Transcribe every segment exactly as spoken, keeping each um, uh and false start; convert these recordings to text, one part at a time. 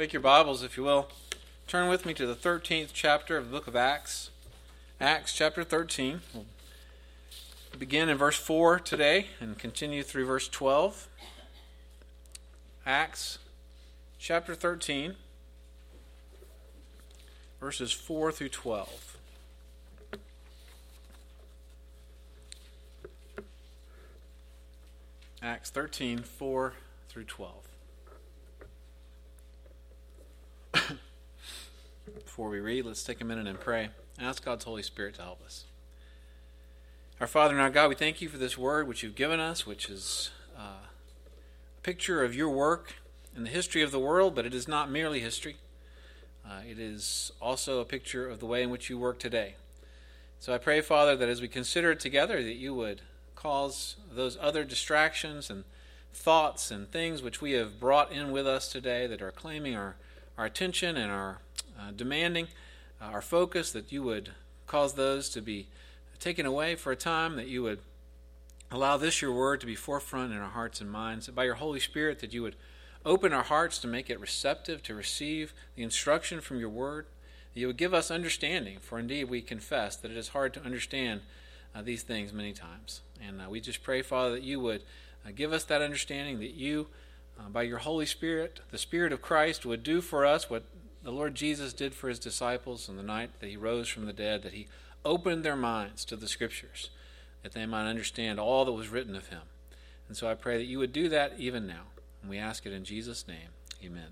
Take your Bibles, if you will. Turn with me to the thirteenth chapter of the book of Acts. Acts chapter thirteen. We'll begin in verse four today and continue through verse twelve. Acts chapter thirteen, verses four through twelve. Acts thirteen, four through twelve. Before we read, let's take a minute and pray and ask God's Holy Spirit to help us. Our Father and our God, we thank you for this word which you've given us, which is uh, a picture of your work in the history of the world, but it is not merely history. Uh, it is also a picture of the way in which you work today. So I pray, Father, that as we consider it together, that you would cause those other distractions and thoughts and things which we have brought in with us today that are claiming our, our attention and our uh, demanding uh, our focus, that you would cause those to be taken away for a time, that you would allow this, your word, to be forefront in our hearts and minds, that by your Holy Spirit that you would open our hearts to make it receptive to receive the instruction from your word, that you would give us understanding, for indeed we confess that it is hard to understand uh, these things many times. And uh, we just pray, Father, that you would uh, give us that understanding, that you, uh, by your Holy Spirit, the Spirit of Christ, would do for us what the Lord Jesus did for his disciples on the night that he rose from the dead, that he opened their minds to the Scriptures, that they might understand all that was written of him. And so I pray that you would do that even now. And we ask it in Jesus' name. Amen.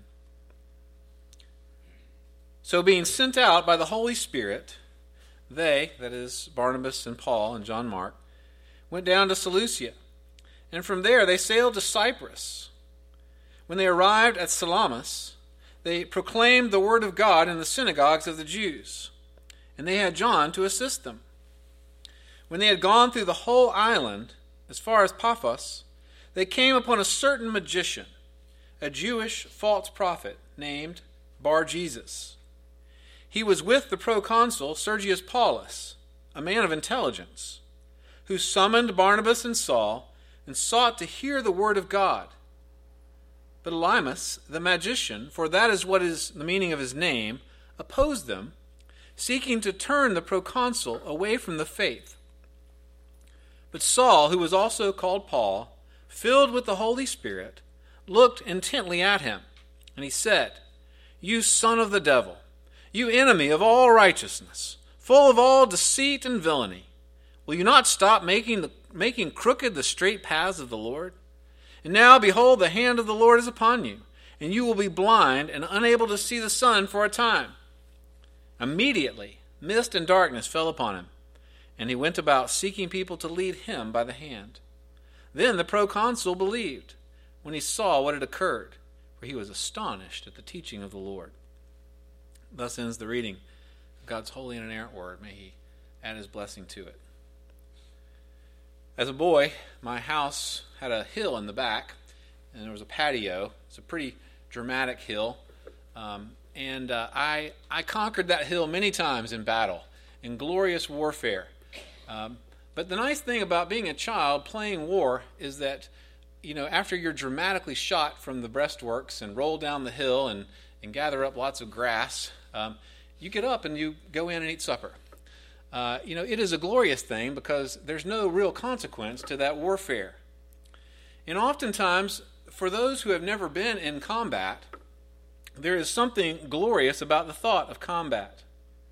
So being sent out by the Holy Spirit, they, that is Barnabas and Paul and John Mark, went down to Seleucia, and from there they sailed to Cyprus. When they arrived at Salamis, they proclaimed the word of God in the synagogues of the Jews, and they had John to assist them. When they had gone through the whole island, as far as Paphos, they came upon a certain magician, a Jewish false prophet named Bar-Jesus. He was with the proconsul Sergius Paulus, a man of intelligence, who summoned Barnabas and Saul and sought to hear the word of God. But Elymas, the magician, for that is what is the meaning of his name, opposed them, seeking to turn the proconsul away from the faith. But Saul, who was also called Paul, filled with the Holy Spirit, looked intently at him, and he said, "You son of the devil, you enemy of all righteousness, full of all deceit and villainy, will you not stop making the, making crooked the straight paths of the Lord? And now, behold, the hand of the Lord is upon you, and you will be blind and unable to see the sun for a time." Immediately, mist and darkness fell upon him, and he went about seeking people to lead him by the hand. Then the proconsul believed when he saw what had occurred, for he was astonished at the teaching of the Lord. Thus ends the reading of God's holy and inerrant word. May he add his blessing to it. As a boy, my house had a hill in the back, and there was a patio. It's a pretty dramatic hill. Um, and uh, I, I conquered that hill many times in battle, in glorious warfare. Um, but the nice thing about being a child playing war is that, you know, after you're dramatically shot from the breastworks and roll down the hill and, and gather up lots of grass, um, you get up and you go in and eat supper. Uh, you know, it is a glorious thing because there's no real consequence to that warfare. And oftentimes, for those who have never been in combat, there is something glorious about the thought of combat.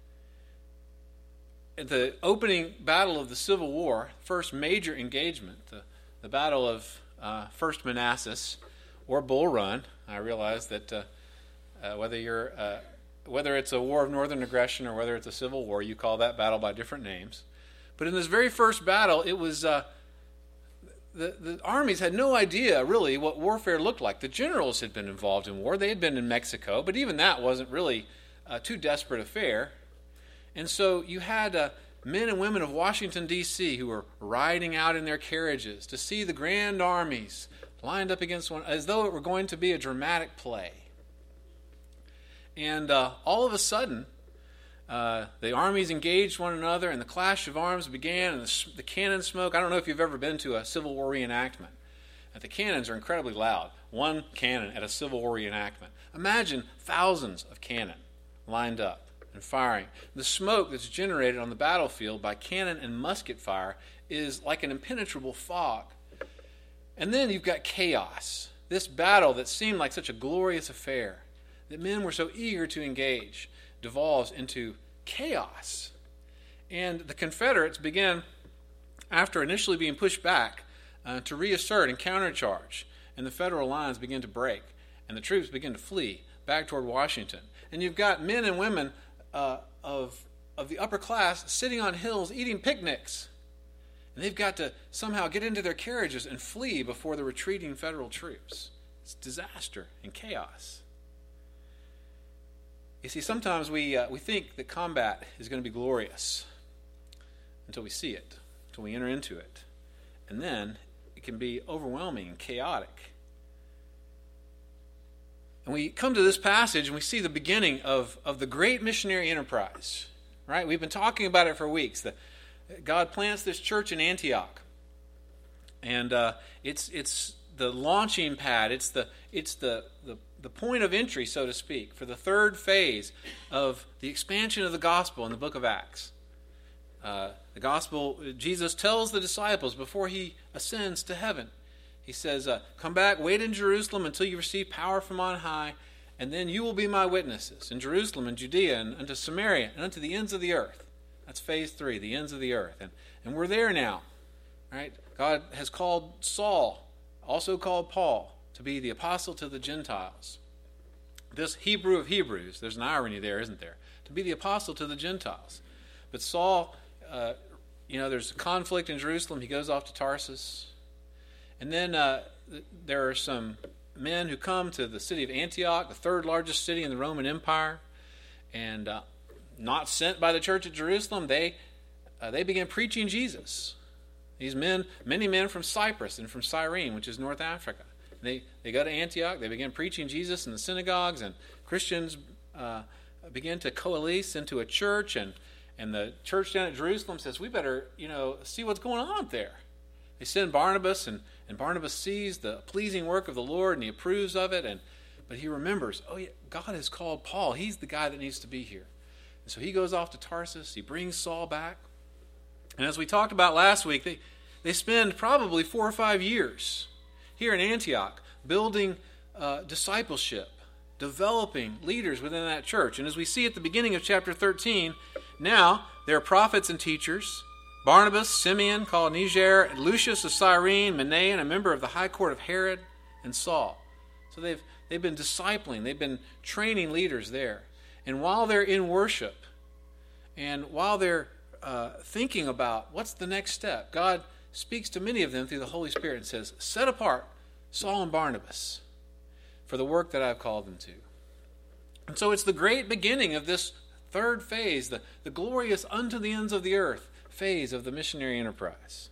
At the opening battle of the Civil War, first major engagement, the, the Battle of uh, First Manassas, or Bull Run, I realize that uh, uh, whether you're... Uh, Whether it's a war of northern aggression or whether it's a civil war, you call that battle by different names. But in this very first battle, it was uh, the, the armies had no idea really what warfare looked like. The generals had been involved in war. They had been in Mexico, but even that wasn't really a too desperate affair. And so you had uh, men and women of Washington, D C who were riding out in their carriages to see the grand armies lined up against one as though it were going to be a dramatic play. And uh, all of a sudden, uh, the armies engaged one another, and the clash of arms began, and the, the cannon smoke. I don't know if you've ever been to a Civil War reenactment. Uh, the cannons are incredibly loud. One cannon at a Civil War reenactment. Imagine thousands of cannon lined up and firing. The smoke that's generated on the battlefield by cannon and musket fire is like an impenetrable fog. And then you've got chaos. This battle that seemed like such a glorious affair, that men were so eager to engage, devolves into chaos. And the Confederates began, after initially being pushed back, uh, to reassert and countercharge. And the Federal lines begin to break. And the troops begin to flee back toward Washington. And you've got men and women uh, of, of the upper class sitting on hills eating picnics. And they've got to somehow get into their carriages and flee before the retreating Federal troops. It's disaster and chaos. You see, sometimes we uh, we think that combat is going to be glorious until we see it, until we enter into it. And then it can be overwhelming and chaotic. And we come to this passage and we see the beginning of, of the great missionary enterprise. Right? We've been talking about it for weeks. The, God plants this church in Antioch. And uh, it's it's the launching pad. It's the it's the, the the point of entry, so to speak, for the third phase of the expansion of the gospel in the book of Acts. Uh, the gospel, Jesus tells the disciples before he ascends to heaven, he says, uh, come back, wait in Jerusalem until you receive power from on high, and then you will be my witnesses in Jerusalem and Judea and unto Samaria and unto the ends of the earth. That's phase three, the ends of the earth. And, and we're there now. Right? God has called Saul, also called Paul, to be the apostle to the Gentiles. This Hebrew of Hebrews, there's an irony there, isn't there? To be the apostle to the Gentiles. But Saul, uh, you know, there's a conflict in Jerusalem. He goes off to Tarsus. And then uh, there are some men who come to the city of Antioch, the third largest city in the Roman Empire, and uh, not sent by the church at Jerusalem. They uh, they begin preaching Jesus. These men, many men from Cyprus and from Cyrene, which is North Africa. They they go to Antioch. They begin preaching Jesus in the synagogues, and Christians uh, begin to coalesce into a church. And and the church down at Jerusalem says, we better you know see what's going on there. They send Barnabas, and, and Barnabas sees the pleasing work of the Lord, and he approves of it. And but he remembers, oh yeah, God has called Paul. He's the guy that needs to be here. And so he goes off to Tarsus. He brings Saul back. And as we talked about last week, they, they spend probably four or five years here in Antioch building uh, discipleship, developing leaders within that church. And as we see at the beginning of chapter thirteen, now there are prophets and teachers. Barnabas, Simeon, called Niger, Lucius of Cyrene, Manaen, a member of the high court of Herod, and Saul. So they've they've been discipling, they've been training leaders there. And while they're in worship, and while they're uh, thinking about what's the next step, God speaks to many of them through the Holy Spirit and says, set apart Saul and Barnabas for the work that I've called them to. And so it's the great beginning of this third phase, the, the glorious unto the ends of the earth phase of the missionary enterprise.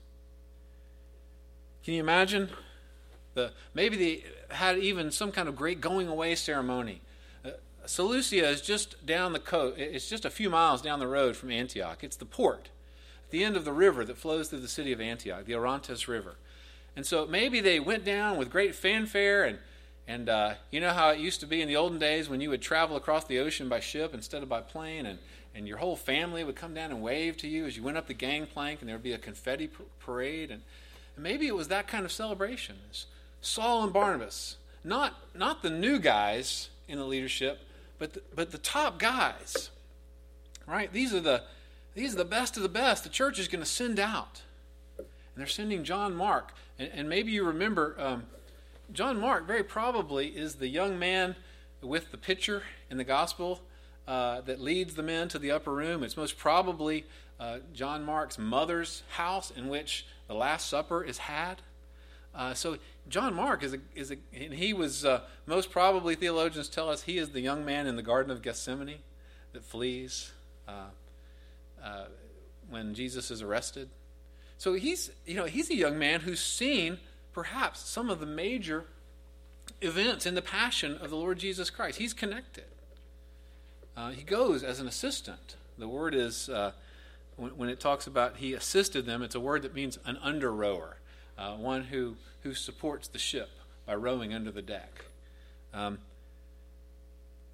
Can you imagine? The maybe they had even some kind of great going away ceremony. Uh, Seleucia is just down the coast. It's just a few miles down the road from Antioch. It's the port at the end of the river that flows through the city of Antioch, the Orontes River. And so maybe they went down with great fanfare, and and uh, you know how it used to be in the olden days when you would travel across the ocean by ship instead of by plane, and And your whole family would come down and wave to you as you went up the gangplank, and there would be a confetti parade. And, and maybe it was that kind of celebration. It's Saul and Barnabas, not not the new guys in the leadership, but the, but the top guys. Right? These are the these are the best of the best. The church is going to send out, and they're sending John Mark. And, and maybe you remember, um, John Mark very probably is the young man with the pitcher in the gospel. Uh, that leads the men to the upper room. It's most probably uh, John Mark's mother's house in which the Last Supper is had. Uh, so John Mark is a, is a, and he was uh, most probably, theologians tell us, he is the young man in the Garden of Gethsemane that flees uh, uh, when Jesus is arrested. So he's, you know, he's a young man who's seen perhaps some of the major events in the passion of the Lord Jesus Christ. He's connected. Uh, he goes as an assistant. The word is, uh, when, when it talks about he assisted them, it's a word that means an under rower, uh, one who, who supports the ship by rowing under the deck. Um,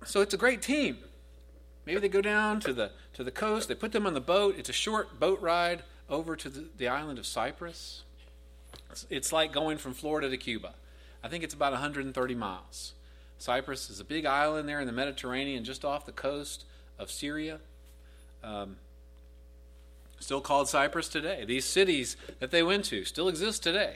So it's a great team. Maybe they go down to the to the coast. They put them on the boat. It's a short boat ride over to the, the island of Cyprus. It's, it's like going from Florida to Cuba. I think it's about one hundred thirty miles. Cyprus is a big island there in the Mediterranean, just off the coast of Syria. Um, still called Cyprus today. These cities that they went to still exist today.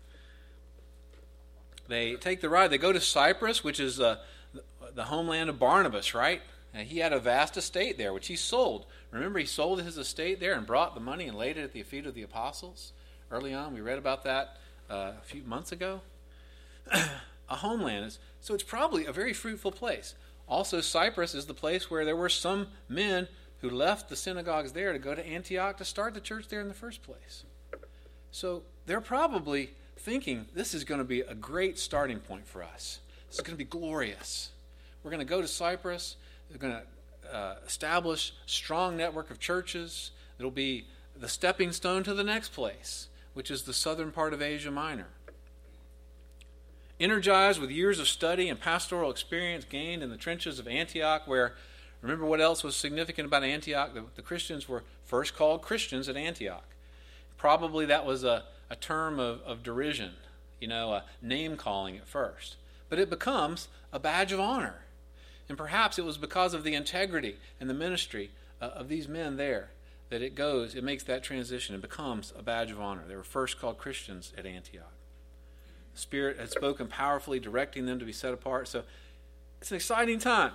They take the ride. They go to Cyprus, which is uh, the homeland of Barnabas, right? And he had a vast estate there, which he sold. Remember, he sold his estate there and brought the money and laid it at the feet of the apostles. Early on, we read about that uh, a few months ago. A homeland. Is, so it's probably a very fruitful place. Also, Cyprus is the place where there were some men who left the synagogues there to go to Antioch to start the church there in the first place. So they're probably thinking, this is going to be a great starting point for us. This is going to be glorious. We're going to go to Cyprus. They're going to uh, establish a strong network of churches. It'll be the stepping stone to the next place, which is the southern part of Asia Minor. Energized with years of study and pastoral experience gained in the trenches of Antioch, where, remember what else was significant about Antioch? The, the Christians were first called Christians at Antioch. Probably that was a, a term of, of derision, you know, a name calling at first. But it becomes a badge of honor. And perhaps it was because of the integrity and the ministry uh, of these men there that it goes, it makes that transition and becomes a badge of honor. They were first called Christians at Antioch. The Spirit had spoken powerfully, directing them to be set apart. So it's an exciting time.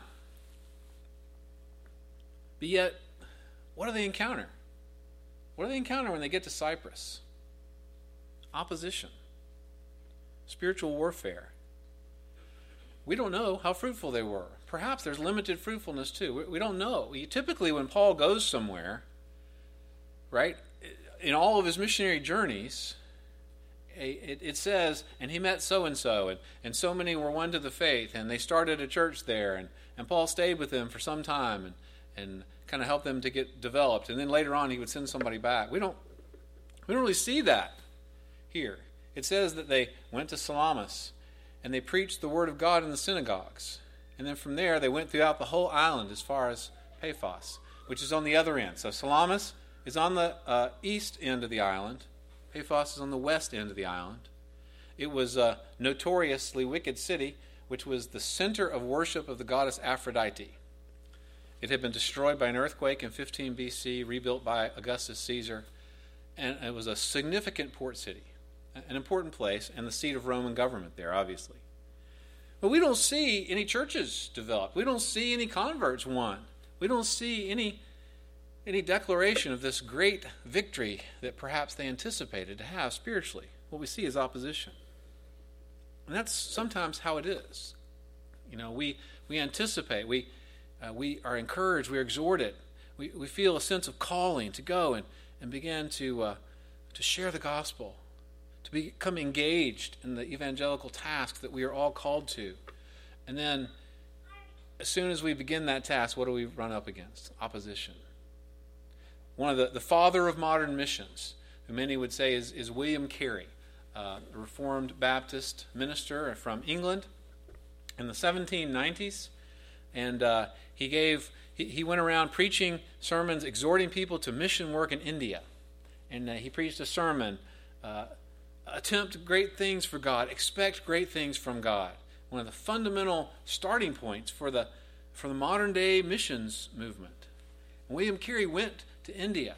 But yet, what do they encounter? What do they encounter when they get to Cyprus? Opposition. Spiritual warfare. We don't know how fruitful they were. Perhaps there's limited fruitfulness too. We, we don't know. We, typically when Paul goes somewhere, right, in all of his missionary journeys, it, it says, and he met so-and-so, and, and so many were won to the faith, and they started a church there, and, and Paul stayed with them for some time and, and kind of helped them to get developed. And then later on he would send somebody back. We don't, we don't really see that here. It says that they went to Salamis, and they preached the word of God in the synagogues. And then from there, they went throughout the whole island as far as Paphos, which is on the other end. So Salamis is on the uh, east end of the island. Paphos is on the west end of the island. It was a notoriously wicked city, which was the center of worship of the goddess Aphrodite. It had been destroyed by an earthquake in fifteen B C, rebuilt by Augustus Caesar, and it was a significant port city, an important place, and the seat of Roman government there, obviously. But we don't see any churches develop. We don't see any converts won. We don't see any, any declaration of this great victory that perhaps they anticipated to have spiritually. What we see is opposition. And that's sometimes how it is. You know, we, we anticipate, we, uh, we are encouraged, we are exhorted, we, we feel a sense of calling to go and, and begin to, uh, to share the gospel, to become engaged in the evangelical task that we are all called to. And then, as soon as we begin that task, what do we run up against? Opposition. One of the, the father of modern missions, who many would say is, is William Carey, uh, a Reformed Baptist minister from England in the seventeen nineties. And uh, he gave he, he went around preaching sermons, exhorting people to mission work in India. And uh, he preached a sermon, uh, attempt great things for God, expect great things from God. One of the fundamental starting points for the for the modern day missions movement. And William Carey went to India,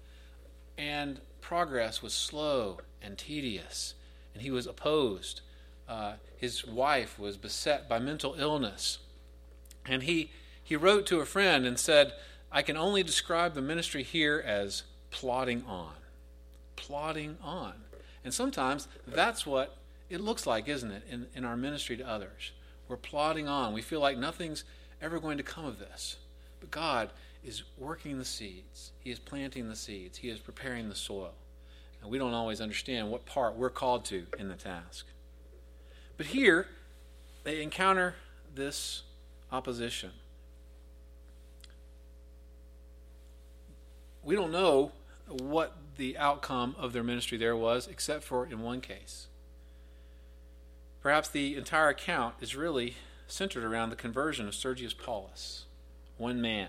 and progress was slow and tedious, and he was opposed. Uh, his wife was beset by mental illness, and he he wrote to a friend and said, "I can only describe the ministry here as plodding on, plodding on." And sometimes that's what it looks like, isn't it, in, in our ministry to others. We're plodding on. We feel like nothing's ever going to come of this. But God is working the seeds. He is planting the seeds. He is preparing the soil. And we don't always understand what part we're called to in the task. But here, they encounter this opposition. We don't know what the outcome of their ministry there was, except for in one case. Perhaps the entire account is really centered around the conversion of Sergius Paulus, one man.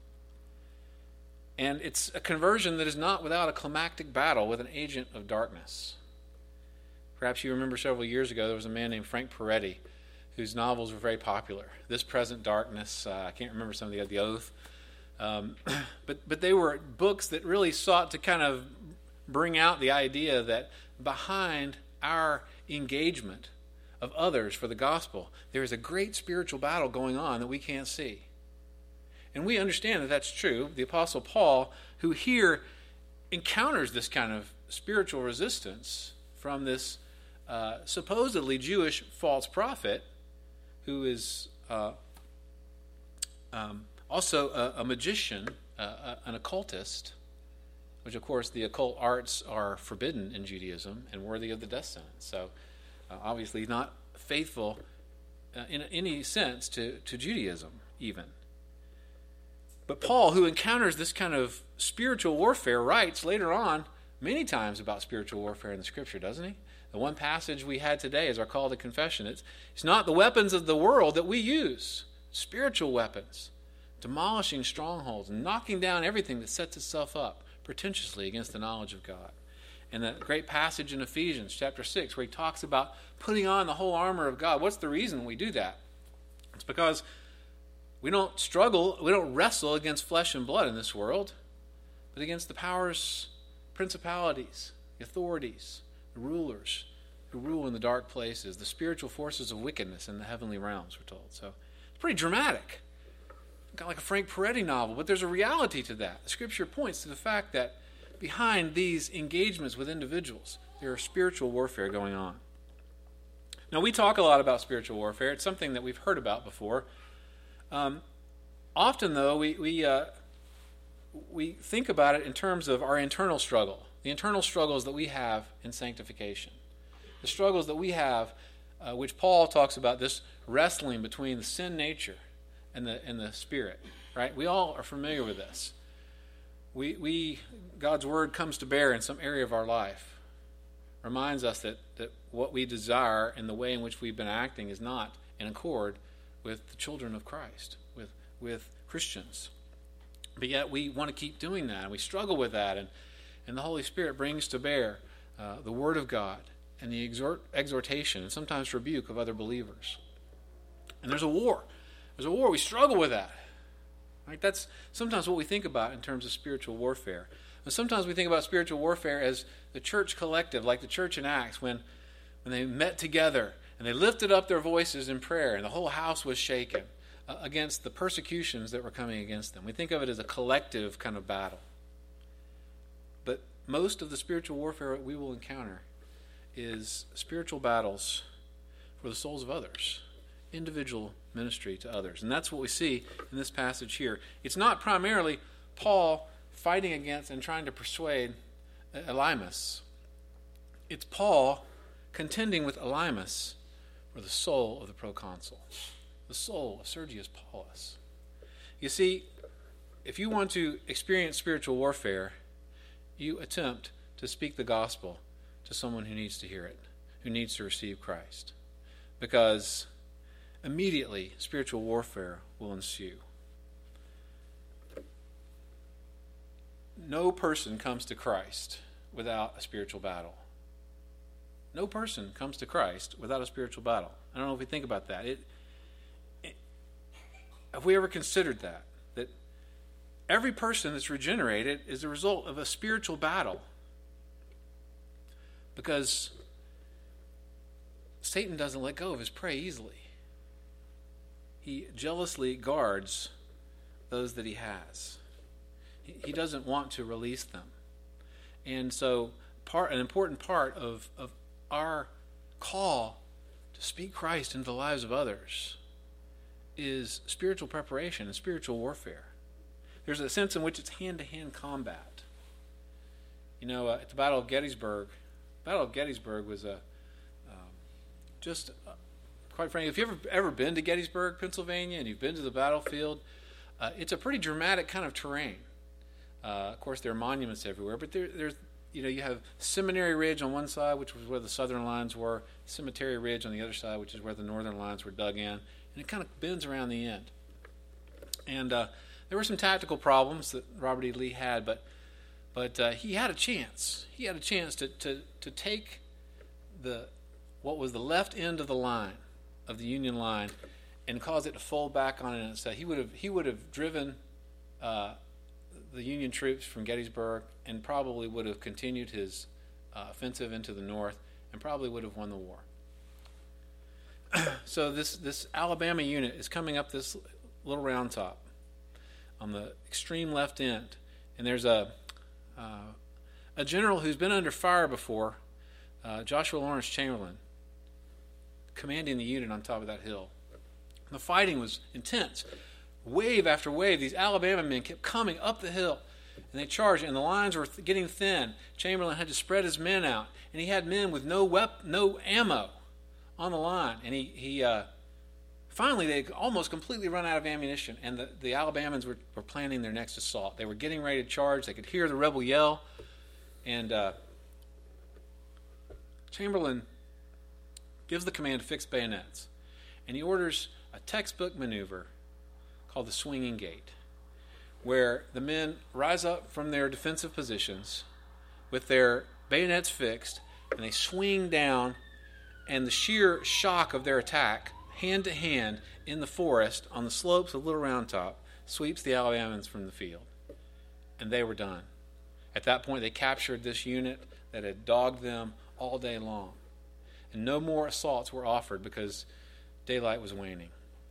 And it's a conversion that is not without a climactic battle with an agent of darkness. Perhaps you remember several years ago there was a man named Frank Peretti whose novels were very popular. This Present Darkness, uh, I can't remember some of the, the Oath. Um, but, but they were books that really sought to kind of bring out the idea that behind our engagement of others for the gospel, there is a great spiritual battle going on that we can't see. And we understand that that's true. The Apostle Paul, who here encounters this kind of spiritual resistance from this uh, supposedly Jewish false prophet, who is uh, um, also a, a magician, uh, an occultist, which of course the occult arts are forbidden in Judaism and worthy of the death sentence. So uh, obviously not faithful uh, in any sense to, to Judaism even. But Paul, who encounters this kind of spiritual warfare, writes later on many times about spiritual warfare in the Scripture, doesn't he? The one passage we had today is our call to confession. It's, it's not the weapons of the world that we use, spiritual weapons, demolishing strongholds, knocking down everything that sets itself up pretentiously against the knowledge of God. And that great passage in Ephesians chapter six where he talks about putting on the whole armor of God. What's the reason we do that? It's because we don't struggle, we don't wrestle against flesh and blood in this world, but against the powers, principalities, the authorities, the rulers who rule in the dark places, the spiritual forces of wickedness in the heavenly realms, we're told. So it's pretty dramatic. Kind of like a Frank Peretti novel, but there's a reality to that. The Scripture points to the fact that behind these engagements with individuals, there is spiritual warfare going on. Now, we talk a lot about spiritual warfare. It's something that we've heard about before. Um, often, though, we we, uh, we think about it in terms of our internal struggle, the internal struggles that we have in sanctification, the struggles that we have, uh, which Paul talks about, this wrestling between the sin nature and the and the spirit. Right? We all are familiar with this. We we God's word comes to bear in some area of our life, reminds us that that what we desire and the way in which we've been acting is not in accord with the children of Christ, with with Christians. But yet we want to keep doing that, and we struggle with that, and, and the Holy Spirit brings to bear uh, the Word of God and the exhort, exhortation and sometimes rebuke of other believers. And there's a war. There's a war. We struggle with that. Right? That's sometimes what we think about in terms of spiritual warfare. And sometimes we think about spiritual warfare as the church collective, like the church in Acts, when, when they met together and they lifted up their voices in prayer, and the whole house was shaken uh, against the persecutions that were coming against them. We think of it as a collective kind of battle. But most of the spiritual warfare we will encounter is spiritual battles for the souls of others, individual ministry to others. And that's what we see in this passage here. It's not primarily Paul fighting against and trying to persuade Elymas. It's Paul contending with Elymas for the soul of the proconsul, the soul of Sergius Paulus. You see, if you want to experience spiritual warfare, you attempt to speak the gospel to someone who needs to hear it, who needs to receive Christ. Because immediately spiritual warfare will ensue. No person comes to Christ without a spiritual battle. No person comes to Christ without a spiritual battle. I don't know if we think about that. It, it, have we ever considered that? That every person that's regenerated is the result of a spiritual battle. Because Satan doesn't let go of his prey easily. He jealously guards those that he has. He, he doesn't want to release them. And so part, an important part of, of our call to speak Christ into the lives of others is spiritual preparation and spiritual warfare. There's a sense in which it's hand-to-hand combat. You know, uh, at the Battle of Gettysburg, Battle of Gettysburg was a um, just, uh, quite frankly, if you've ever, ever been to Gettysburg, Pennsylvania, and you've been to the battlefield, uh, it's a pretty dramatic kind of terrain. Uh, of course, there are monuments everywhere, but there, there's, you know, you have Seminary Ridge on one side, which was where the southern lines were, Cemetery Ridge on the other side, which is where the northern lines were dug in. and it kind of bends around the end. And uh, there were some tactical problems that Robert E. Lee had, but but uh, he had a chance. He had a chance to, to, to take the what was the left end of the line, of the Union line, and cause it to fold back on it itself. He would have he would have driven uh, the Union troops from Gettysburg, and probably would have continued his uh, offensive into the north, and probably would have won the war. So this this Alabama unit is coming up this little round top on the extreme left end, and there's a uh, a general who's been under fire before, uh, Joshua Lawrence Chamberlain, commanding the unit on top of that hill. The fighting was intense. Wave after wave, these Alabama men kept coming up the hill, and they charged, and the lines were th- getting thin. Chamberlain had to spread his men out, and he had men with no wep- no ammo on the line, and he he uh, finally they almost completely run out of ammunition, and the, the Alabamans were, were planning their next assault. They were getting ready to charge. They could hear the rebel yell, and uh, Chamberlain gives the command to fix bayonets, and he orders a textbook maneuver called the swinging gate, where the men rise up from their defensive positions with their bayonets fixed, and they swing down, and the sheer shock of their attack, hand to hand in the forest on the slopes of Little Round Top, sweeps the Alabamans from the field. And they were done. At that point, they captured this unit that had dogged them all day long. And no more assaults were offered because daylight was waning.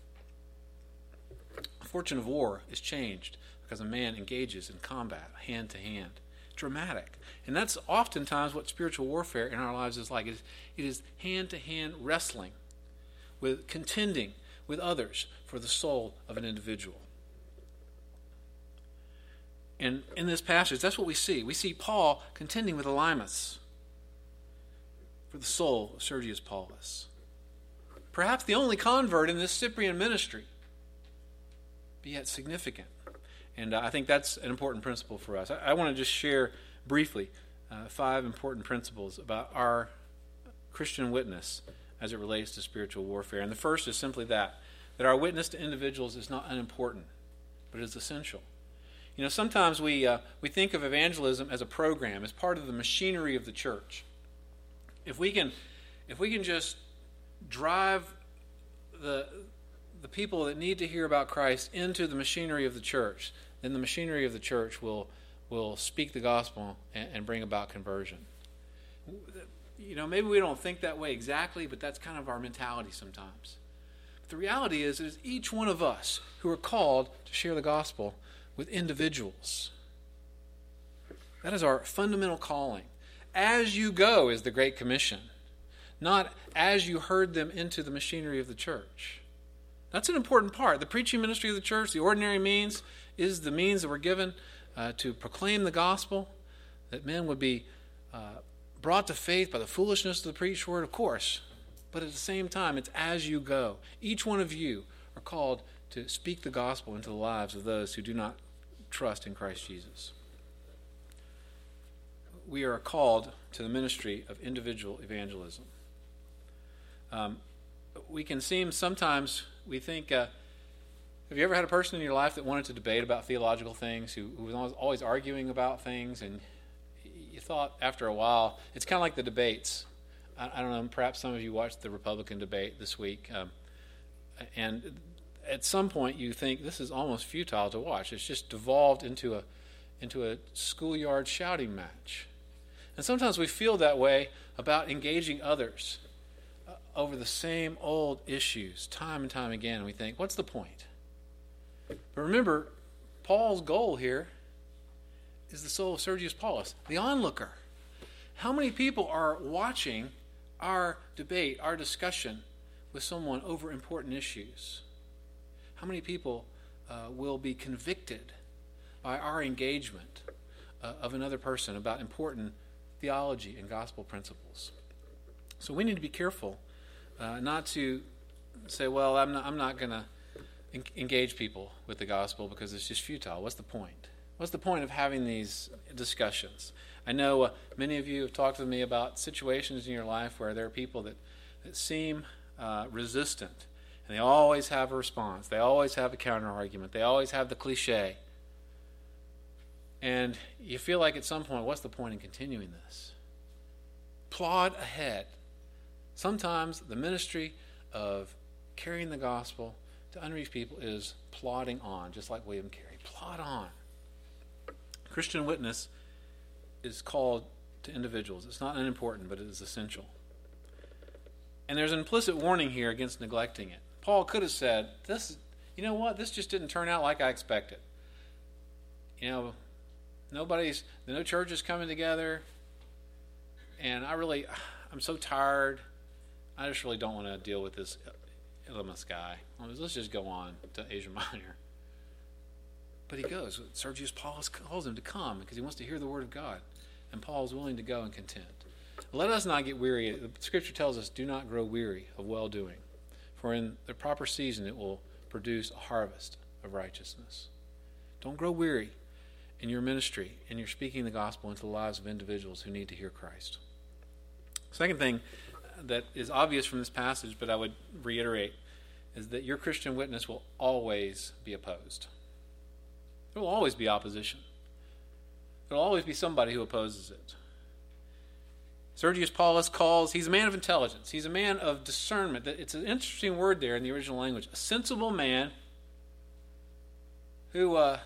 The fortune of war is changed because a man engages in combat hand to hand. Dramatic. And that's oftentimes what spiritual warfare in our lives is like. It is, it is hand-to-hand wrestling, with contending with others for the soul of an individual. And in this passage, that's what we see. We see Paul contending with Elymas for the soul of Sergius Paulus. Perhaps the only convert in this Cyprian ministry, but yet significant. And uh, I think that's an important principle for us. I, I want to just share briefly uh, five important principles about our Christian witness as it relates to spiritual warfare. And the first is simply that, that our witness to individuals is not unimportant, but is essential. You know, sometimes we uh, we think of evangelism as a program, as part of the machinery of the church. If we can, if we can just drive the the people that need to hear about Christ into the machinery of the church, then the machinery of the church will will speak the gospel and, and bring about conversion. You know, maybe we don't think that way exactly, but that's kind of our mentality sometimes. But the reality is, it is each one of us who are called to share the gospel with individuals. That is our fundamental calling. As you go is the Great Commission, not as you herd them into the machinery of the church. That's an important part. The preaching ministry of the church, the ordinary means, is the means that we're given uh, to proclaim the gospel, that men would be uh, brought to faith by the foolishness of the preached word, of course. But at the same time, it's as you go. Each one of you are called to speak the gospel into the lives of those who do not trust in Christ Jesus. We are called to the ministry of individual evangelism. Um, we can seem sometimes, we think, uh, have you ever had a person in your life that wanted to debate about theological things, who, who was always, always arguing about things, and you thought after a while, it's kind of like the debates. I, I don't know, perhaps some of you watched the Republican debate this week, um, and at some point you think this is almost futile to watch. It's just devolved into a into a schoolyard shouting match. And sometimes we feel that way about engaging others uh, over the same old issues time and time again. And we think, what's the point? But remember, Paul's goal here is the soul of Sergius Paulus, the onlooker. How many people are watching our debate, our discussion with someone over important issues? How many people uh, will be convicted by our engagement uh, of another person about important theology and gospel principles? So we need to be careful uh, not to say, well, I'm not, I'm not going to en- engage people with the gospel because it's just futile. What's the point? What's the point of having these discussions? I know uh, many of you have talked with me about situations in your life where there are people that, that seem uh, resistant, And they always have a response. They always have a counter-argument. They always have the cliche. And you feel like at some point, what's the point in continuing this? Plod ahead. Sometimes the ministry of carrying the gospel to unreached people is plodding on, just like William Carey. Plod on. Christian witness is called to individuals. It's not unimportant, but it is essential. And there's an implicit warning here against neglecting it. Paul could have said, "This, you know what, this just didn't turn out like I expected. You know, nobody's, no church is coming together, and I really, I'm so tired. I just really don't want to deal with this Elymas guy. Let's just go on to Asia Minor." But he goes. Sergius Paulus calls him to come because he wants to hear the word of God. And Paul is willing to go and content. Let us not get weary. The Scripture tells us, do not grow weary of well-doing. For in the proper season it will produce a harvest of righteousness. Don't grow weary in your ministry, and you're speaking the gospel into the lives of individuals who need to hear Christ. Second thing that is obvious from this passage, but I would reiterate, is that your Christian witness will always be opposed. There will always be opposition. There will always be somebody who opposes it. Sergius Paulus calls, he's a man of intelligence. He's a man of discernment. It's an interesting word there in the original language. A sensible man who uh,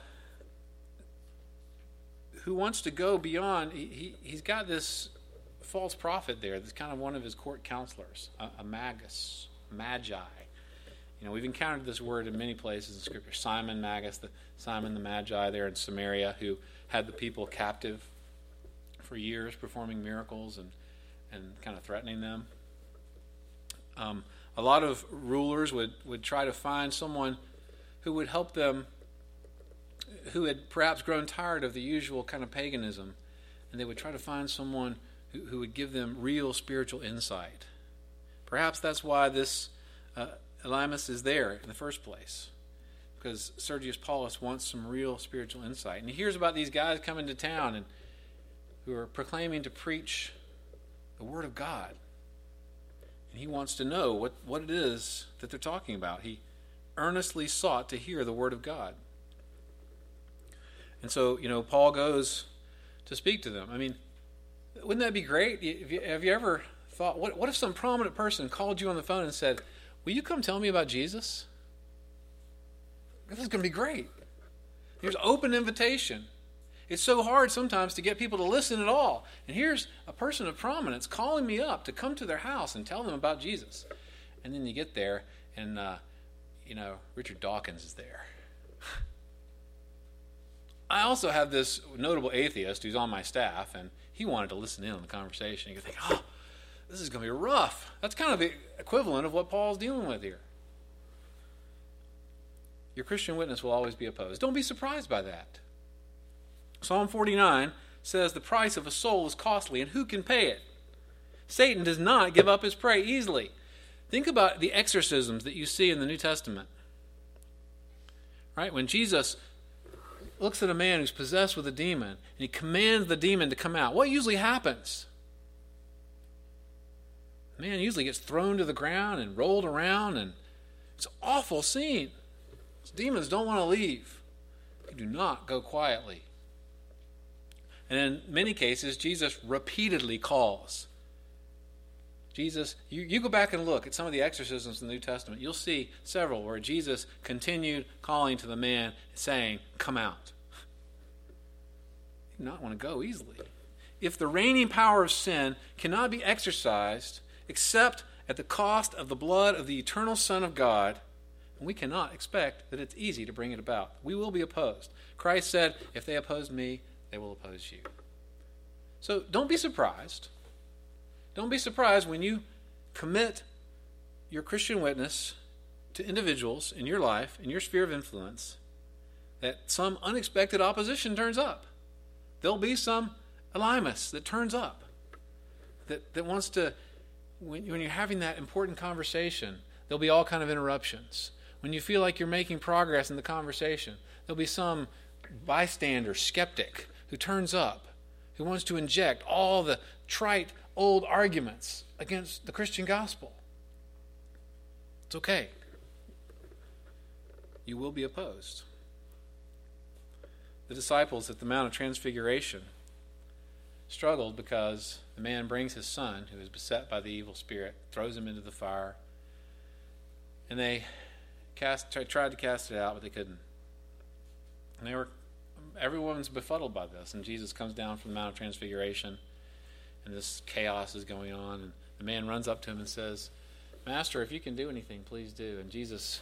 who wants to go beyond. He, he, he's got this false prophet there that's kind of one of his court counselors, a, a magus, magi. You know, we've encountered this word in many places in Scripture. Simon Magus, the Simon the Magi there in Samaria, who had the people captive for years, performing miracles and, and kind of threatening them. Um, a lot of rulers would, would try to find someone who would help them, who had perhaps grown tired of the usual kind of paganism, and they would try to find someone who, who would give them real spiritual insight. Perhaps that's why this uh, Elymas is there in the first place, because Sergius Paulus wants some real spiritual insight. And he hears about these guys coming to town and who are proclaiming to preach the Word of God. And he wants to know what, what it is that they're talking about. He earnestly sought to hear the Word of God. And so, you know, Paul goes to speak to them. I mean, wouldn't that be great? Have you, have you ever thought, what, what if some prominent person called you on the phone and said, "Will you come tell me about Jesus?" This is going to be great. Here's open invitation. It's so hard sometimes to get people to listen at all. And here's a person of prominence calling me up to come to their house and tell them about Jesus. And then you get there, and, uh, you know, Richard Dawkins is there. I also have this notable atheist who's on my staff, and he wanted to listen in on the conversation. You think, oh, this is going to be rough. That's kind of the equivalent of what Paul's dealing with here. Your Christian witness will always be opposed. Don't be surprised by that. Psalm forty-nine says the price of a soul is costly, and who can pay it? Satan does not give up his prey easily. Think about the exorcisms that you see in the New Testament. Right? When Jesus looks at a man who's possessed with a demon, and he commands the demon to come out, what usually happens? The man usually gets thrown to the ground and rolled around, and it's an awful scene. These demons don't want to leave. They do not go quietly. And in many cases, Jesus repeatedly calls. Jesus, you, you go back and look at some of the exorcisms in the New Testament. You'll see several where Jesus continued calling to the man, saying, "Come out." He did not want to go easily. If the reigning power of sin cannot be exercised except at the cost of the blood of the eternal Son of God, we cannot expect that it's easy to bring it about. We will be opposed. Christ said, "If they oppose me, they will oppose you." So don't be surprised. Don't be surprised when you commit your Christian witness to individuals in your life, in your sphere of influence, that some unexpected opposition turns up. There'll be some Elymas that turns up, that, that wants to, when, when you're having that important conversation, there'll be all kind of interruptions. When you feel like you're making progress in the conversation, there'll be some bystander, skeptic, who turns up, who wants to inject all the trite old arguments against the Christian gospel. It's okay. you will be opposed. The disciples at the Mount of Transfiguration struggled because the man brings his son, who is beset by the evil spirit, throws him into the fire, and they cast, tried to cast it out, but they couldn't. And they were, everyone's befuddled by this, and Jesus comes down from the Mount of Transfiguration, and this chaos is going on, and the man runs up to him and says, "Master, if you can do anything, please do." And Jesus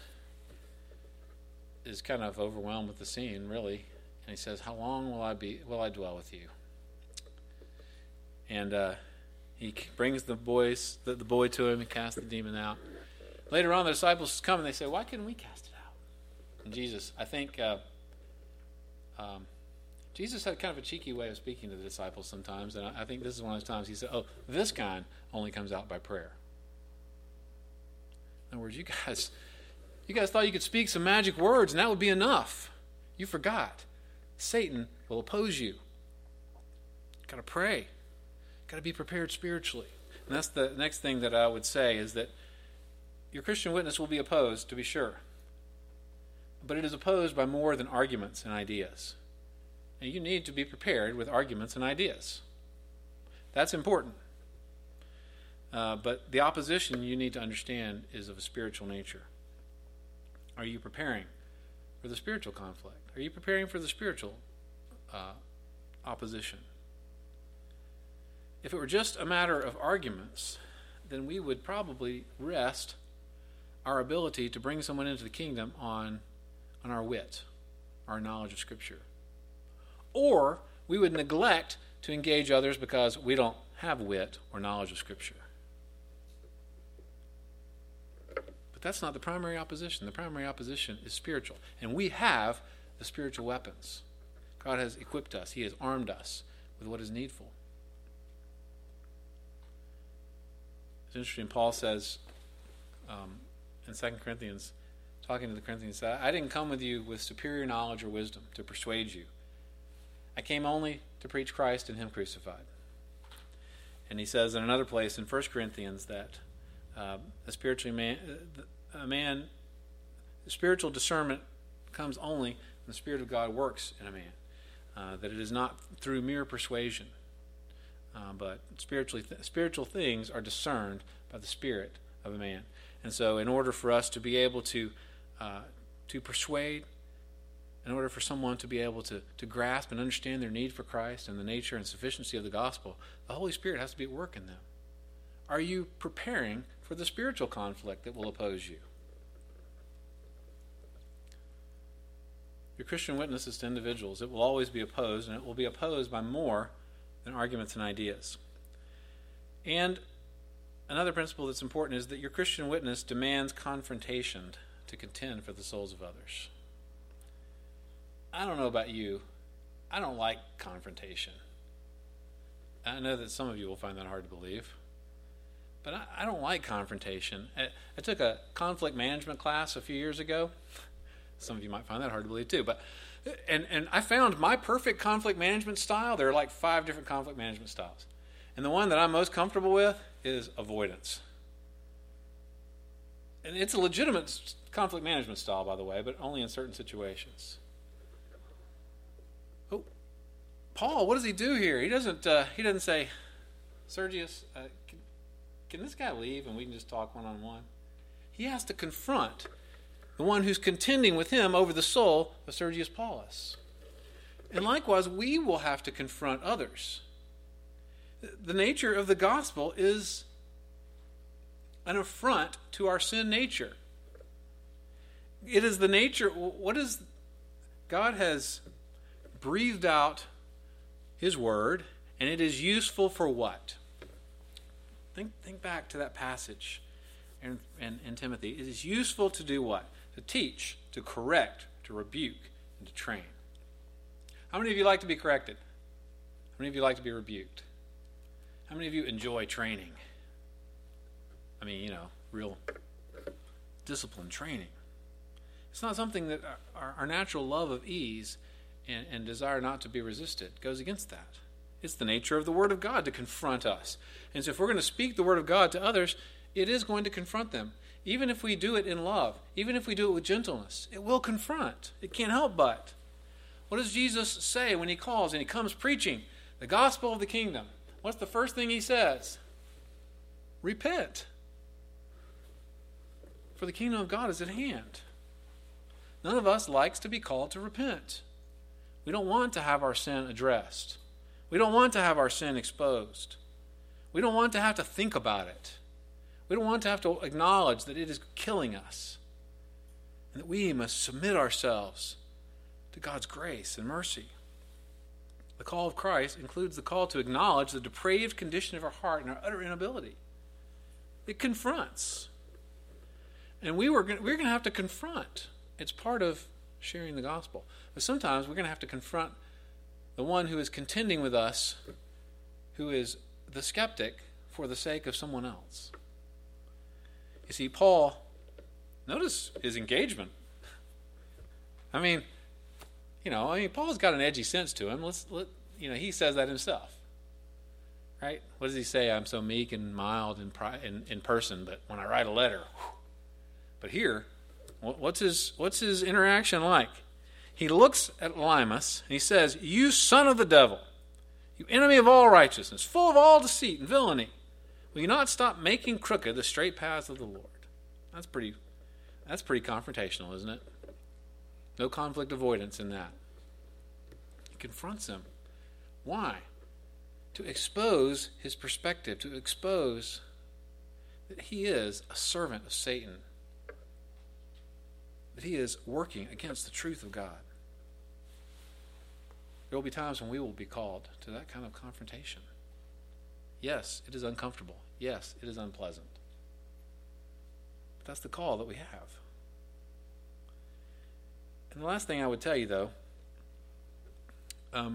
is kind of overwhelmed with the scene, really. And he says, "How long will I be? Will I dwell with you?" And uh, he brings the boys, the, the boy to him, and casts the demon out. Later on, the disciples come and they say, "Why couldn't we cast it out?" And Jesus, I think, uh, um, Jesus had kind of a cheeky way of speaking to the disciples sometimes, and I, I think this is one of those times he said, "Oh, this kind only comes out by prayer." In other words, you guys, you guys thought you could speak some magic words and that would be enough. You forgot. Satan will oppose you. Got to pray. Got to be prepared spiritually. And that's the next thing that I would say is that your Christian witness will be opposed, to be sure. But it is opposed by more than arguments and ideas. And you need to be prepared with arguments and ideas. That's important. Uh, but the opposition, you need to understand, is of a spiritual nature. Are you preparing for the spiritual conflict? Are you preparing for the spiritual uh, opposition? If it were just a matter of arguments, then we would probably rest our ability to bring someone into the kingdom on, on our wit, our knowledge of Scripture. Or we would neglect to engage others because we don't have wit or knowledge of Scripture. But that's not the primary opposition. The primary opposition is spiritual. And we have the spiritual weapons. God has equipped us. He has armed us with what is needful. It's interesting. Paul says um, in Second Corinthians, talking to the Corinthians, I didn't come with you with superior knowledge or wisdom to persuade you. I came only to preach Christ and Him crucified. And he says in another place in First Corinthians that uh, a spiritually man, a man, spiritual discernment comes only when the Spirit of God works in a man. Uh, that it is not through mere persuasion, uh, but spiritually th- spiritual things are discerned by the Spirit of a man. And so, in order for us to be able to uh, to persuade, in order for someone to be able to, to grasp and understand their need for Christ and the nature and sufficiency of the gospel, the Holy Spirit has to be at work in them. Are you preparing for the spiritual conflict that will oppose you? Your Christian witness is to individuals. It will always be opposed, and it will be opposed by more than arguments and ideas. And another principle that's important is that your Christian witness demands confrontation to contend for the souls of others. I don't know about you. I don't like confrontation. I know that some of you will find that hard to believe. But I, I don't like confrontation. I, I took a conflict management class a few years ago. Some of you might find that hard to believe too. But and, and I found my perfect conflict management style. There are like five different conflict management styles. And the one that I'm most comfortable with is avoidance. And it's a legitimate conflict management style, by the way, but only in certain situations. Oh, Paul, what does he do here? He doesn't. Uh, he doesn't say, Sergius, uh, can, can this guy leave and we can just talk one on one? He has to confront the one who's contending with him over the soul of Sergius Paulus. And likewise, we will have to confront others. The nature of the gospel is an affront to our sin nature. It is the nature, what is, God has breathed out His word, and it is useful for what? Think, think back to that passage in, in, in Timothy. It is useful to do what? To teach, to correct, to rebuke, and to train. How many of you like to be corrected? How many of you like to be rebuked? How many of you enjoy training? I mean, you know, real discipline training. It's not something that our, our natural love of ease and, and desire not to be resisted goes against that. It's the nature of the Word of God to confront us. And so if we're going to speak the Word of God to others, it is going to confront them. even if we do it in love, even if we do it with gentleness, it will confront. It can't help but. What does Jesus say when he calls and he comes preaching the gospel of the kingdom? What's the first thing he says? Repent. For the kingdom of God is at hand. None of us likes to be called to repent. We don't want to have our sin addressed. We don't want to have our sin exposed. We don't want to have to think about it. We don't want to have to acknowledge that it is killing us, and that we must submit ourselves to God's grace and mercy. The call of Christ includes the call to acknowledge the depraved condition of our heart and our utter inability. It confronts. And we were, we're going to have to confront. It's part of sharing the gospel. But sometimes we're going to have to confront the one who is contending with us, who is the skeptic, for the sake of someone else. You see, Paul, notice his engagement. I mean, you know, I mean, Paul's got an edgy sense to him. Let's, let, you know, he says that himself, right? What does he say? I'm so meek and mild in, in, in person, but when I write a letter, whew. But here, what's his what's his interaction like? He looks at Elymas and he says, "You son of the devil, you enemy of all righteousness, full of all deceit and villainy, will you not stop making crooked the straight paths of the Lord?" That's pretty. That's pretty confrontational, isn't it? No conflict avoidance in that. He confronts him. Why? To expose his perspective, to expose that he is a servant of Satan, that he is working against the truth of God. There will be times when we will be called to that kind of confrontation. Yes, it is uncomfortable. Yes, it is unpleasant. But that's the call that we have. And the last thing I would tell you, though, um,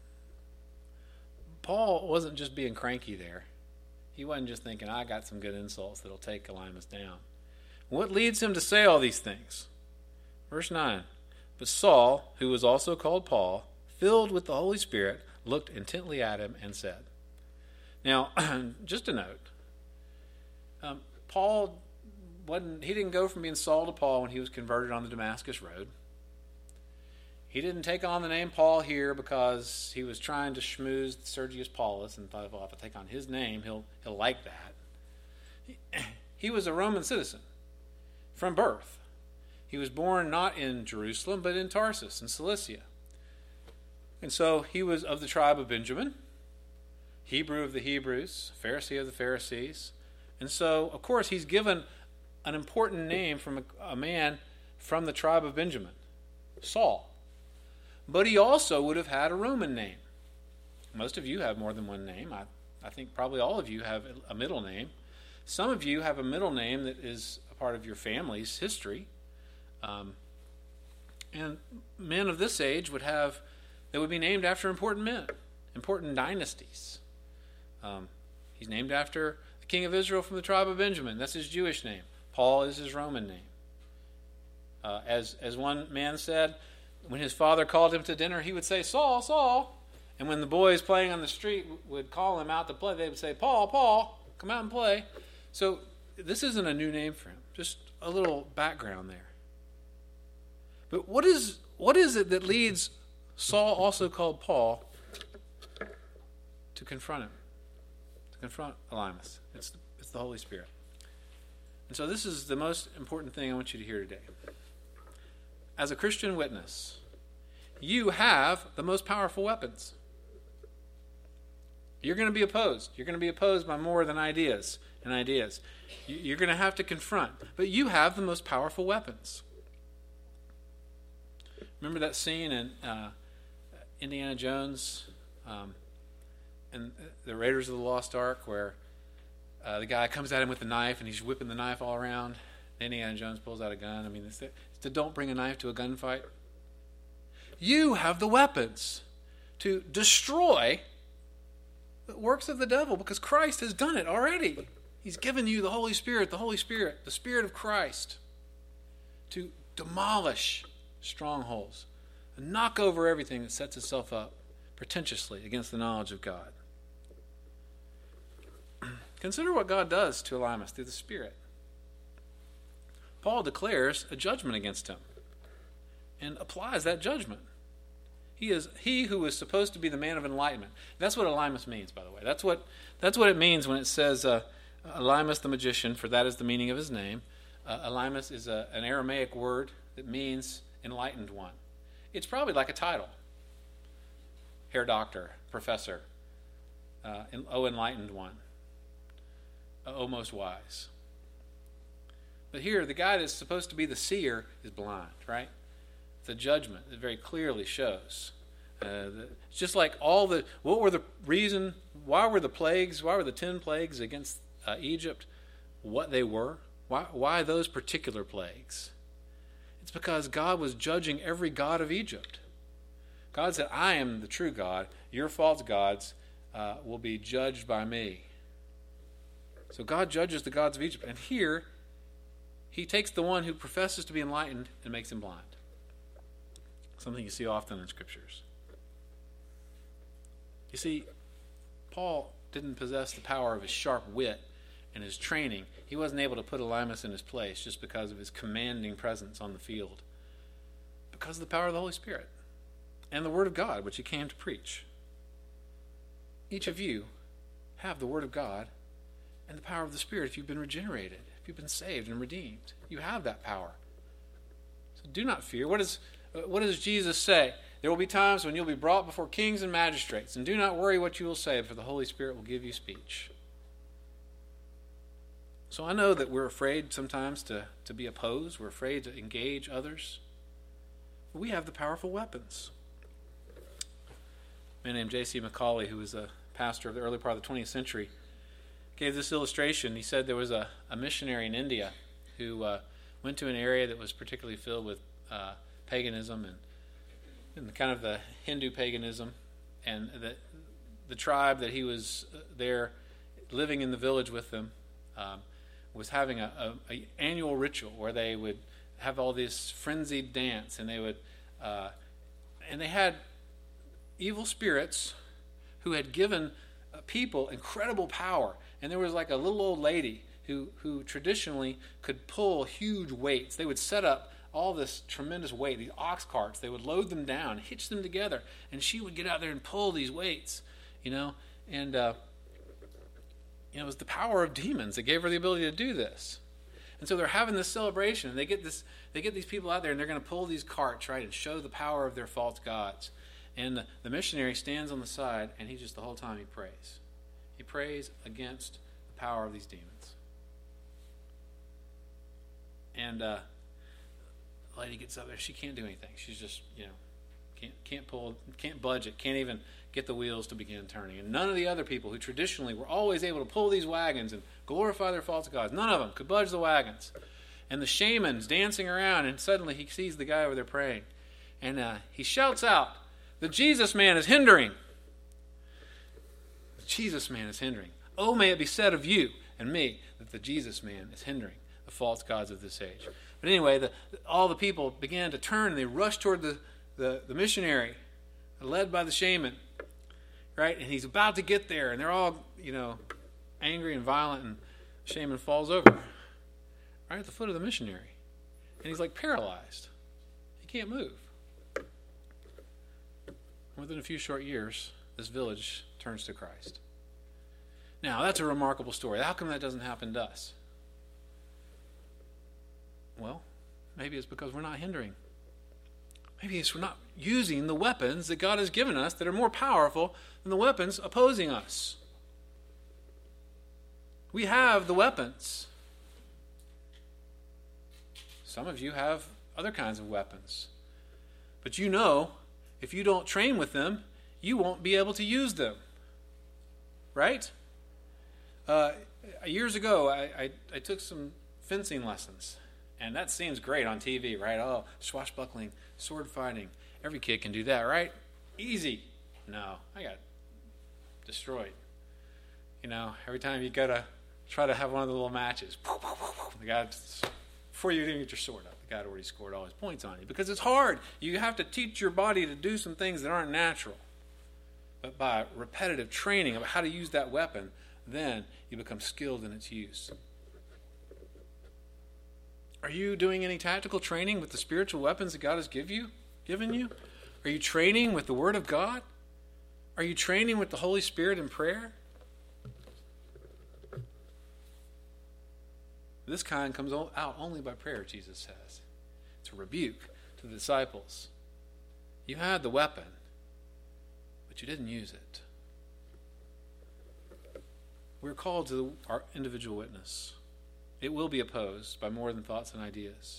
Paul wasn't just being cranky there. He wasn't just thinking, I got some good insults that'll take Elymas down. What leads him to say all these things? Verse nine, but Saul, who was also called Paul, filled with the Holy Spirit, looked intently at him and said. Now, just a note, um, Paul wasn't, he didn't go from being Saul to Paul when he was converted on the Damascus Road. He didn't take on the name Paul here because he was trying to schmooze Sergius Paulus and thought, well, if I take on his name, he'll he'll like that. He, he was a Roman citizen from birth. He was born not in Jerusalem, but in Tarsus in Cilicia. And so he was of the tribe of Benjamin, Hebrew of the Hebrews, Pharisee of the Pharisees. And so, of course, he's given an important name from a, a man from the tribe of Benjamin, Saul. But he also would have had a Roman name. Most of you have more than one name. I, I think probably all of you have a middle name. Some of you have a middle name that is a part of your family's history. Um, and men of this age would have, they would be named after important men, important dynasties. Um, he's named after the king of Israel from the tribe of Benjamin. That's his Jewish name. Paul is his Roman name. Uh, as, as one man said, when his father called him to dinner, he would say, Saul, Saul. And when the boys playing on the street would call him out to play, they would say, Paul, Paul, come out and play. So this isn't a new name for him. Just a little background there. But what is what is it that leads Saul, also called Paul, to confront him? To confront Elymas? It's, it's the Holy Spirit. And so this is the most important thing I want you to hear today. As a Christian witness, you have the most powerful weapons. You're going to be opposed. You're going to be opposed by more than ideas and ideas. You're going to have to confront. But you have the most powerful weapons. Remember that scene in uh, Indiana Jones um, and the Raiders of the Lost Ark where uh, the guy comes at him with a knife and he's whipping the knife all around? Indiana Jones pulls out a gun. I mean, it's the, it's the don't bring a knife to a gunfight. You have the weapons to destroy the works of the devil because Christ has done it already. He's given you the Holy Spirit, the Holy Spirit, the Spirit of Christ to demolish strongholds and knock over everything that sets itself up pretentiously against the knowledge of God. Consider what God does to Elymas through the Spirit. Paul declares a judgment against him and applies that judgment. He is he who is supposed to be the man of enlightenment. That's what Elymas means, by the way. That's what that's what it means when it says uh, Elymas the magician, for that is the meaning of his name. Uh, Elymas is a, an Aramaic word that means enlightened one. It's probably like a title. Herr Doctor, Professor, uh, O enlightened one, uh, O most wise. But here, the guy that's supposed to be the seer is blind, right? The judgment, it very clearly shows. Uh, the, it's just like all the, what were the reason, why were the plagues, why were the ten plagues against uh, Egypt what they were? Why, why those particular plagues? It's because God was judging every god of Egypt. God said, I am the true God. Your false gods uh, will be judged by me. So God judges the gods of Egypt. And here, he takes the one who professes to be enlightened and makes him blind. Something you see often in Scriptures. You see, Paul didn't possess the power of his sharp wit and his training. He wasn't able to put Elymas in his place just because of his commanding presence on the field. Because of the power of the Holy Spirit and the Word of God, which he came to preach. Each of you have the Word of God and the power of the Spirit if you've been regenerated, if you've been saved and redeemed. You have that power. So do not fear. What is... What does Jesus say? There will be times when you'll be brought before kings and magistrates, and do not worry what you will say, for the Holy Spirit will give you speech. So I know that we're afraid sometimes to, to be opposed. We're afraid to engage others. But we have the powerful weapons. A man named J C Macaulay, who was a pastor of the early part of the twentieth century, gave this illustration. He said there was a, a missionary in India who uh, went to an area that was particularly filled with uh, paganism and, and kind of the Hindu paganism, and the, the tribe that he was there living in the village with them um, was having a, a, a annual ritual where they would have all this frenzied dance, and they would uh, and they had evil spirits who had given uh, people incredible power. And there was like a little old lady who who traditionally could pull huge weights. They would set up all this tremendous weight, these ox carts. They would load them down, hitch them together, and she would get out there and pull these weights, you know. And uh, you know, it was the power of demons that gave her the ability to do this. And so they're having this celebration, and they get this, they get these people out there, and they're going to pull these carts, right, and show the power of their false gods. And the, the missionary stands on the side, and he just the whole time he prays. He prays against the power of these demons. And uh, the lady gets up there. She can't do anything. She's just, you know, can't can't pull, can't budge it, can't even get the wheels to begin turning. And none of the other people who traditionally were always able to pull these wagons and glorify their false gods, none of them could budge the wagons. And the shaman's dancing around, and suddenly he sees the guy over there praying. And uh, he shouts out, "The Jesus man is hindering. The Jesus man is hindering. Oh, may it be said of you and me that the Jesus man is hindering the false gods of this age." But anyway, the, all the people began to turn, and they rushed toward the, the, the missionary, led by the shaman, right? And he's about to get there, and they're all, you know, angry and violent, and the shaman falls over right at the foot of the missionary. And he's like paralyzed. He can't move. Within a few short years, this village turns to Christ. Now, that's a remarkable story. How come that doesn't happen to us? Well, maybe it's because we're not hindering. Maybe it's we're not using the weapons that God has given us that are more powerful than the weapons opposing us. We have the weapons. Some of you have other kinds of weapons. But you know, if you don't train with them, you won't be able to use them. Right? Uh, years ago, I, I, I took some fencing lessons. And that seems great on T V, right? Oh, swashbuckling, sword fighting. Every kid can do that, right? Easy. No, I got destroyed. You know, every time you go to try to have one of the little matches, the guy, before you even get your sword up, the guy had already scored all his points on you. Because it's hard. You have to teach your body to do some things that aren't natural. But by repetitive training of how to use that weapon, then you become skilled in its use. Are you doing any tactical training with the spiritual weapons that God has give you, given you? Are you training with the Word of God? Are you training with the Holy Spirit in prayer? This kind comes out only by prayer, Jesus says. It's a rebuke to the disciples. You had the weapon, but you didn't use it. We're called to the, our individual witness. It will be opposed by more than thoughts and ideas.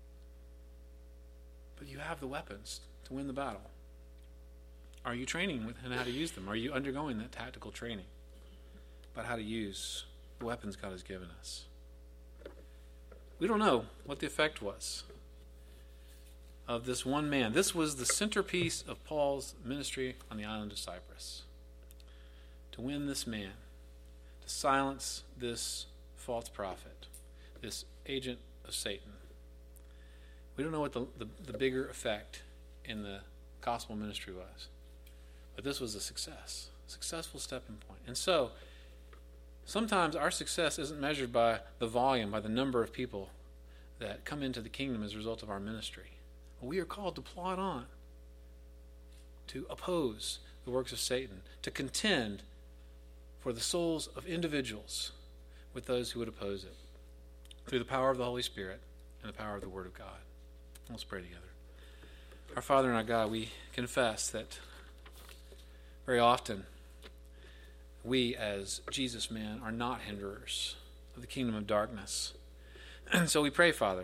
But you have the weapons to win the battle. Are you training with and how to use them? Are you undergoing that tactical training about how to use the weapons God has given us? We don't know what the effect was of this one man. This was the centerpiece of Paul's ministry on the island of Cyprus. To win this man, to silence this false prophet, this agent of Satan. We don't know what the, the, the bigger effect in the gospel ministry was. But this was a success, a successful stepping point. And so, sometimes our success isn't measured by the volume, by the number of people that come into the kingdom as a result of our ministry. We are called to plod on, to oppose the works of Satan, to contend for the souls of individuals with those who would oppose it, through the power of the Holy Spirit and the power of the Word of God. Let's pray together. Our Father and our God, we confess that very often we as Jesus men are not hinderers of the kingdom of darkness. And so we pray, Father,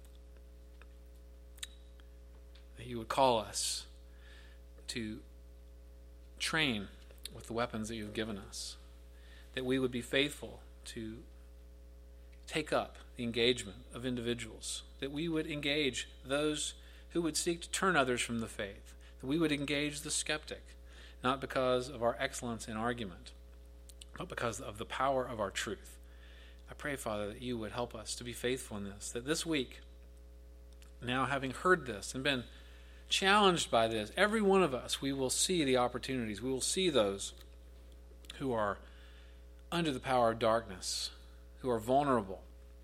that you would call us to train with the weapons that you've given us, that we would be faithful to take up the engagement of individuals, that we would engage those who would seek to turn others from the faith, that we would engage the skeptic, not because of our excellence in argument, but because of the power of our truth. I pray, Father, that you would help us to be faithful in this, that this week, now having heard this and been challenged by this, every one of us, we will see the opportunities. We will see those who are under the power of darkness, who are vulnerable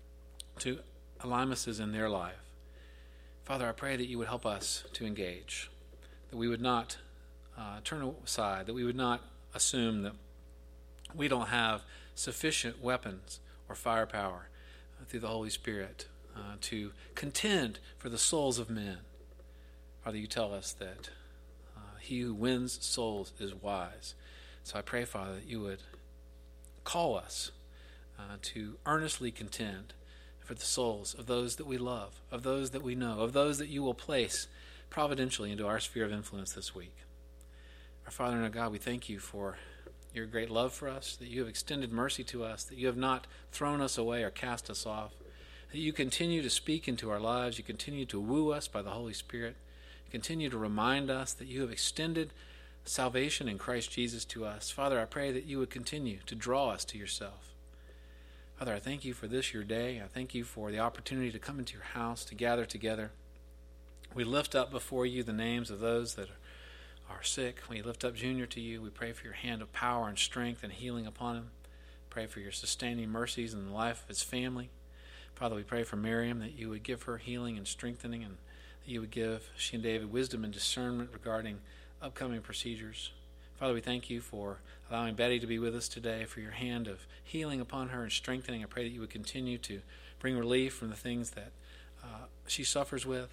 to alignments in their life. Father, I pray that you would help us to engage, that we would not uh, turn aside, that we would not assume that we don't have sufficient weapons or firepower uh, through the Holy Spirit uh, to contend for the souls of men. Father, you tell us that uh, he who wins souls is wise. So I pray, Father, that you would call us uh, to earnestly contend for the souls of those that we love, of those that we know, of those that you will place providentially into our sphere of influence this week. Our Father and our God, we thank you for your great love for us, that you have extended mercy to us, that you have not thrown us away or cast us off, that you continue to speak into our lives, you continue to woo us by the Holy Spirit, you continue to remind us that you have extended salvation in Christ Jesus to us. Father, I pray that you would continue to draw us to yourself. Father, I thank you for this, your day. I thank you for the opportunity to come into your house, to gather together. We lift up before you the names of those that are sick. We lift up Junior to you. We pray for your hand of power and strength and healing upon him. Pray for your sustaining mercies in the life of his family. Father, we pray for Miriam, that you would give her healing and strengthening, and that you would give she and David wisdom and discernment regarding upcoming procedures. Father, we thank you for allowing Betty to be with us today, for your hand of healing upon her and strengthening. I pray that you would continue to bring relief from the things that uh, she suffers with.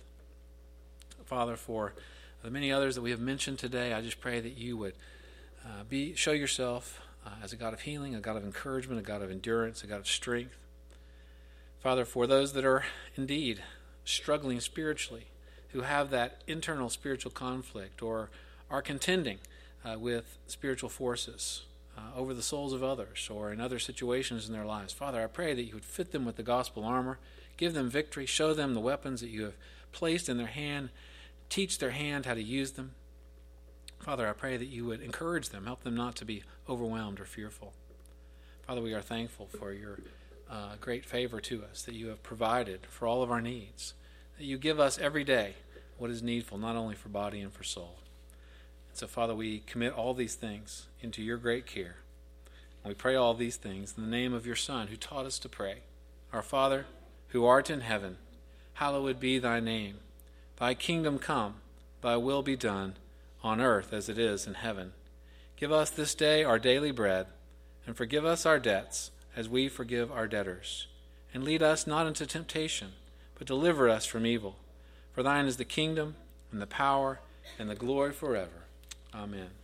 Father, for the many others that we have mentioned today, I just pray that you would uh, be show yourself uh, as a God of healing, a God of encouragement, a God of endurance, a God of strength. Father, for those that are indeed struggling spiritually, who have that internal spiritual conflict or are contending uh, with spiritual forces uh, over the souls of others or in other situations in their lives, Father, I pray that you would fit them with the gospel armor, give them victory, show them the weapons that you have placed in their hand, teach their hand how to use them. Father, I pray that you would encourage them, help them not to be overwhelmed or fearful. Father, we are thankful for your uh, great favor to us, that you have provided for all of our needs, that you give us every day what is needful, not only for body and for soul. And so, Father, we commit all these things into your great care. And we pray all these things in the name of your Son, who taught us to pray. Our Father, who art in heaven, hallowed be thy name. Thy kingdom come, thy will be done, on earth as it is in heaven. Give us this day our daily bread, and forgive us our debts, as we forgive our debtors. And lead us not into temptation, but deliver us from evil. For thine is the kingdom, and the power, and the glory forever. Amen.